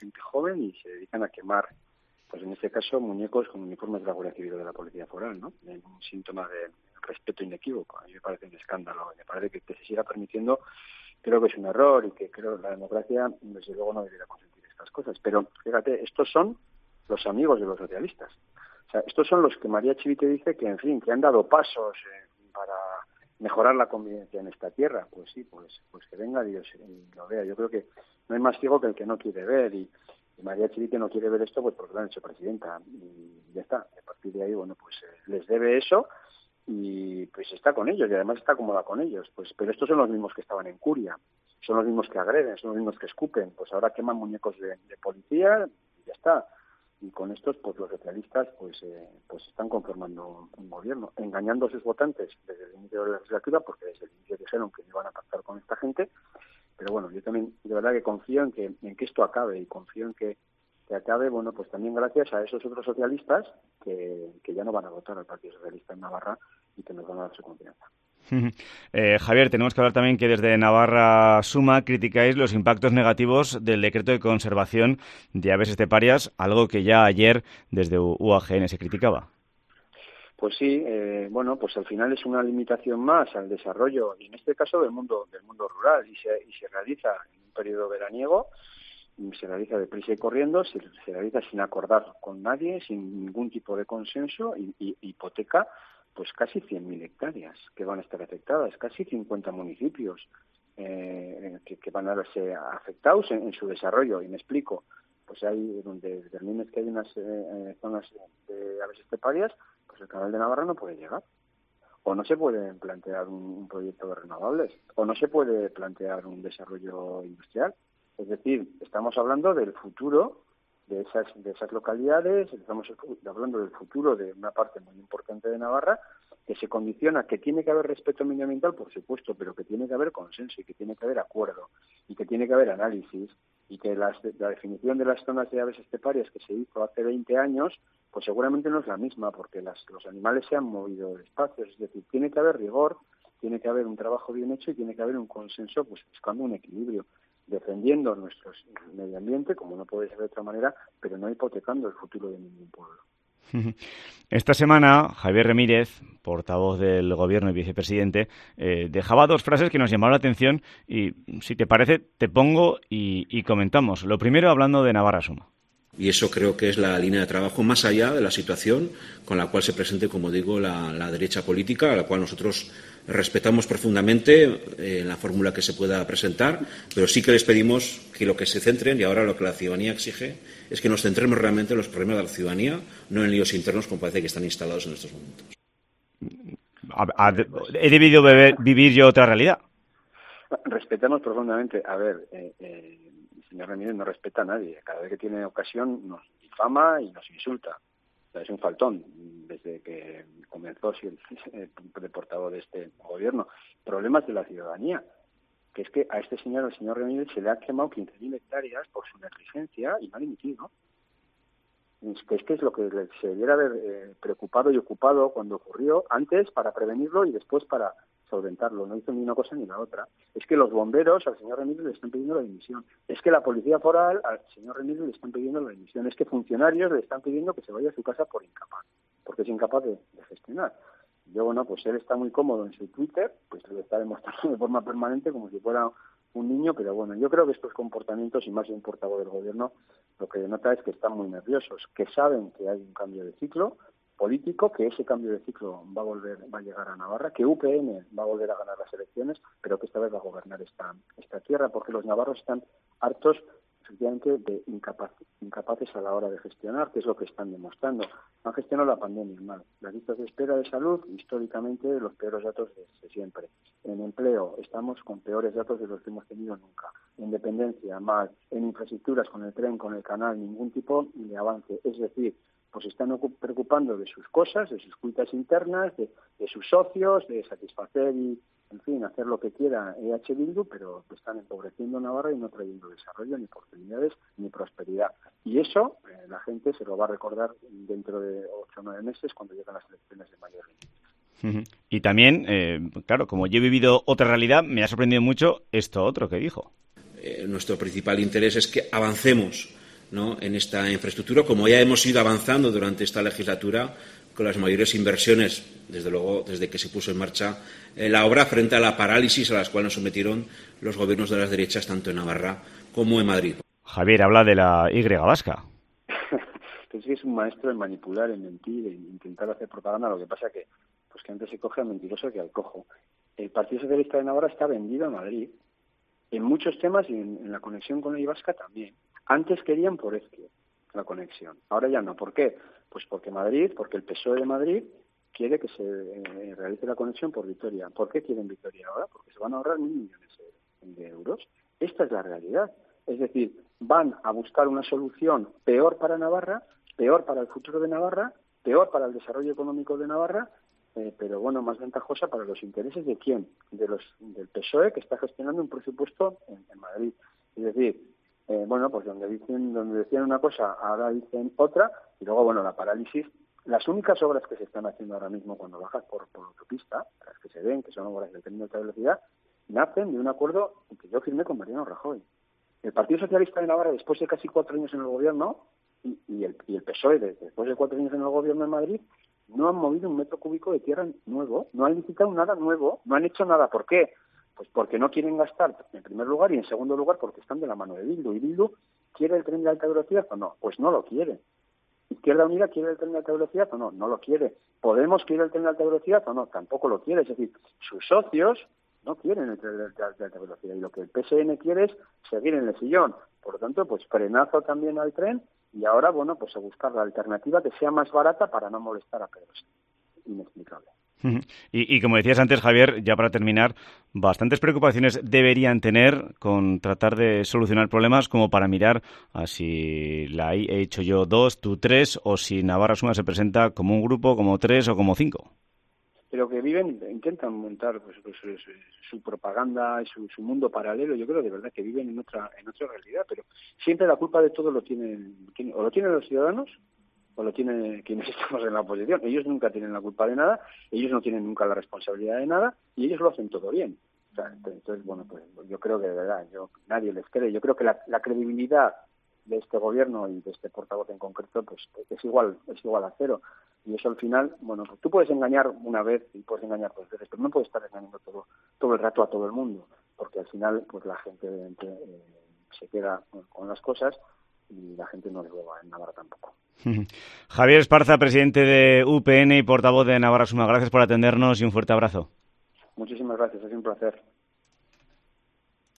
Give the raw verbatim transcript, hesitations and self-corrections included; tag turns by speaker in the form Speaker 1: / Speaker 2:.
Speaker 1: gente joven y se dedican a quemar, pues en este caso, muñecos con uniformes de la Guardia Civil o de la Policía Foral, ¿no? En un síntoma de respeto inequívoco. A mí me parece un escándalo, me parece que, que se siga permitiendo, creo que es un error y que creo que la democracia, desde luego, no debería consentir estas cosas. Pero, fíjate, estos son los amigos de los socialistas. O sea, estos son los que María Chivite dice que, en fin, que han dado pasos eh, para mejorar la convivencia en esta tierra. Pues sí, pues pues que venga Dios y lo vea. Yo creo que no hay más ciego que el que no quiere ver, y, y María Chivite no quiere ver esto pues porque lo han hecho presidenta, y ya está. A partir de ahí, bueno, pues eh, les debe eso y pues está con ellos, y además está cómoda con ellos. Pues pero estos son los mismos que estaban en Curia, son los mismos que agreden, son los mismos que escupen. Pues ahora queman muñecos de, de policía y ya está. Y con estos, pues los socialistas pues eh, pues están conformando un gobierno, engañando a sus votantes desde el inicio de la legislatura, porque desde el inicio dijeron que iban a pactar con esta gente. Pero bueno, yo también de verdad que confío en que en que esto acabe, y confío en que, que acabe, bueno, pues también gracias a esos otros socialistas que, que ya no van a votar al Partido Socialista en Navarra y que nos van a dar su confianza.
Speaker 2: Eh, Javier, tenemos que hablar también que desde Navarra Suma criticáis los impactos negativos del decreto de conservación de aves esteparias, algo que ya ayer desde U A G N se criticaba.
Speaker 1: Pues sí, eh, bueno, pues al final es una limitación más al desarrollo, y en este caso del mundo del mundo rural, y se, y se realiza en un periodo veraniego, se realiza deprisa y corriendo, se, se realiza sin acordar con nadie, sin ningún tipo de consenso, y, y hipoteca pues casi cien mil hectáreas que van a estar afectadas, casi cincuenta municipios eh, que, que van a verse afectados en, en su desarrollo. Y me explico, pues hay donde determines que hay unas eh, zonas de aves esteparias, pues el canal de Navarra no puede llegar. O no se puede plantear un, un proyecto de renovables, o no se puede plantear un desarrollo industrial. Es decir, estamos hablando del futuro de esas de esas localidades, estamos hablando del futuro de una parte muy importante de Navarra, que se condiciona, que tiene que haber respeto medioambiental, por supuesto, pero que tiene que haber consenso, y que tiene que haber acuerdo, y que tiene que haber análisis, y que las, la definición de las zonas de aves esteparias que se hizo hace veinte años, pues seguramente no es la misma, porque las, los animales se han movido de espacios. Es decir, tiene que haber rigor, tiene que haber un trabajo bien hecho, y tiene que haber un consenso, pues buscando un equilibrio, defendiendo nuestro medio ambiente, como no puede ser de otra manera, pero no hipotecando el futuro de ningún pueblo.
Speaker 2: Esta semana, Javier Ramírez, portavoz del Gobierno y vicepresidente, eh, dejaba dos frases que nos llamaron la atención y, si te parece, te pongo y, y comentamos. Lo primero, hablando de Navarra Suma.
Speaker 3: Y eso creo que es la línea de trabajo más allá de la situación con la cual se presente, como digo, la, la derecha política, a la cual nosotros respetamos profundamente eh, en la fórmula que se pueda presentar, pero sí que les pedimos que lo que se centren, y ahora lo que la ciudadanía exige, es que nos centremos realmente en los problemas de la ciudadanía, no en líos internos como parece que están instalados en estos momentos.
Speaker 2: A, a, ¿He debido beber, vivir yo otra realidad?
Speaker 1: Respetamos profundamente. A ver, eh, eh, el señor Ramírez no respeta a nadie. Cada vez que tiene ocasión nos difama y nos insulta. O sea, es un faltón desde que comenzó siendo el portavoz de este gobierno. Problemas de la ciudadanía, que es que a este señor, el señor Ramírez, se le ha quemado quince mil hectáreas por su negligencia y no ha dimitido. Es que, es que es lo que se debiera haber eh, preocupado y ocupado cuando ocurrió, antes para prevenirlo y después para solventarlo. No hizo ni una cosa ni la otra. Es que los bomberos al señor Ramírez le están pidiendo la dimisión. Es que la policía foral al señor Ramírez le están pidiendo la dimisión. Es que funcionarios le están pidiendo que se vaya a su casa por incapaz, porque es incapaz de, de gestionar. Yo, bueno, pues él está muy cómodo en su Twitter, pues lo está demostrando de forma permanente como si fuera un niño, pero bueno, yo creo que estos comportamientos, y más de un portavoz del gobierno, lo que denota es que están muy nerviosos, que saben que hay un cambio de ciclo político, que ese cambio de ciclo va a volver, va a llegar a Navarra, que U P N va a volver a ganar las elecciones, pero que esta vez va a gobernar esta, esta tierra, porque los navarros están hartos, efectivamente, de incapaz, incapaces a la hora de gestionar, que es lo que están demostrando. Han gestionado la pandemia mal. Las listas de espera de salud, históricamente, los peores datos de siempre. En empleo, estamos con peores datos de los que hemos tenido nunca. En dependencia, mal. En infraestructuras, con el tren, con el canal, ningún tipo de avance. Es decir, pues están preocupando de sus cosas, de sus cuitas internas, de, de sus socios, de satisfacer y, en fin, hacer lo que quiera E H Bildu, pero están empobreciendo Navarra y no trayendo desarrollo, ni oportunidades, ni prosperidad. Y eso eh, la gente se lo va a recordar dentro de ocho o nueve meses cuando lleguen las elecciones de mayor ritmo.
Speaker 2: Y también, eh, claro, como yo he vivido otra realidad, me ha sorprendido mucho esto otro que dijo.
Speaker 3: Eh, nuestro principal interés es que avancemos ¿no?, en esta infraestructura, como ya hemos ido avanzando durante esta legislatura con las mayores inversiones, desde luego, desde que se puso en marcha eh, la obra, frente a la parálisis a las cuales nos sometieron los gobiernos de las derechas, tanto en Navarra como en Madrid.
Speaker 2: Javier habla de la Y vasca.
Speaker 1: Pues sí, es un maestro en manipular, en mentir, en intentar hacer propaganda. Lo que pasa que, pues que antes se coge al mentiroso que al cojo. El Partido Socialista de Navarra está vendido a Madrid en muchos temas y en, en la conexión con la Y vasca también. Antes querían por Ezquio la conexión, ahora ya no. ¿Por qué? Pues porque Madrid, porque el P S O E de Madrid quiere que se eh, realice la conexión por Vitoria. ¿Por qué quieren Vitoria ahora? Porque se van a ahorrar mil millones de euros. Esta es la realidad. Es decir, van a buscar una solución peor para Navarra, peor para el futuro de Navarra, peor para el desarrollo económico de Navarra, eh, pero bueno, más ventajosa para los intereses de quién, de los del P S O E, que está gestionando un presupuesto en, en Madrid. Es decir, eh, bueno, pues donde dicen, donde decían una cosa, ahora dicen otra, y luego, bueno, la parálisis. Las únicas obras que se están haciendo ahora mismo cuando bajas por, por autopista, las que se ven, que son obras de tren de alta velocidad, nacen de un acuerdo que yo firmé con Mariano Rajoy. El Partido Socialista de Navarra, después de casi cuatro años en el gobierno, y, y, el, y el P S O E, después de cuatro años en el gobierno de Madrid, no han movido un metro cúbico de tierra nuevo, no han licitado nada nuevo, no han hecho nada. ¿Por qué? Pues porque no quieren gastar, en primer lugar, y en segundo lugar, porque están de la mano de Bildu. ¿Y Bildu quiere el tren de alta velocidad o no? Pues no lo quiere. ¿Izquierda Unida quiere el tren de alta velocidad o no? No lo quiere. ¿Podemos quiere el tren de alta velocidad o no? Tampoco lo quiere. Es decir, sus socios no quieren el tren de alta velocidad, y lo que el P S N quiere es seguir en el sillón. Por lo tanto, pues frenazo también al tren, y ahora, bueno, pues a buscar la alternativa que sea más barata para no molestar a Pedro. Inexplicable.
Speaker 2: Y, y como decías antes, Javier, ya para terminar, bastantes preocupaciones deberían tener con tratar de solucionar problemas, como para mirar a si la he hecho yo dos, tú tres, o si Navarra Suma se presenta como un grupo, como tres o como cinco.
Speaker 1: Pero que viven, intentan montar pues, pues, su, su propaganda y su, su mundo paralelo. Yo creo de verdad que viven en otra en otra realidad, pero siempre la culpa de todo lo tienen, o lo tienen los ciudadanos, o lo tienen quienes estamos en la oposición. Ellos nunca tienen la culpa de nada, ellos no tienen nunca la responsabilidad de nada, y ellos lo hacen todo bien. O sea, entonces, bueno, pues yo creo que de verdad, yo nadie les cree. Yo creo que la, la credibilidad de este gobierno y de este portavoz en concreto, pues es igual, es igual a cero. Y eso al final, bueno, pues tú puedes engañar una vez y puedes engañar dos veces, pero no puedes estar engañando todo todo el rato a todo el mundo, porque al final, pues la gente eh, se queda con las cosas y la gente no le roba en Navarra tampoco.
Speaker 2: Javier Esparza, presidente de U P N y portavoz de Navarra Suma, gracias por atendernos y un fuerte abrazo.
Speaker 1: Muchísimas gracias, es un placer.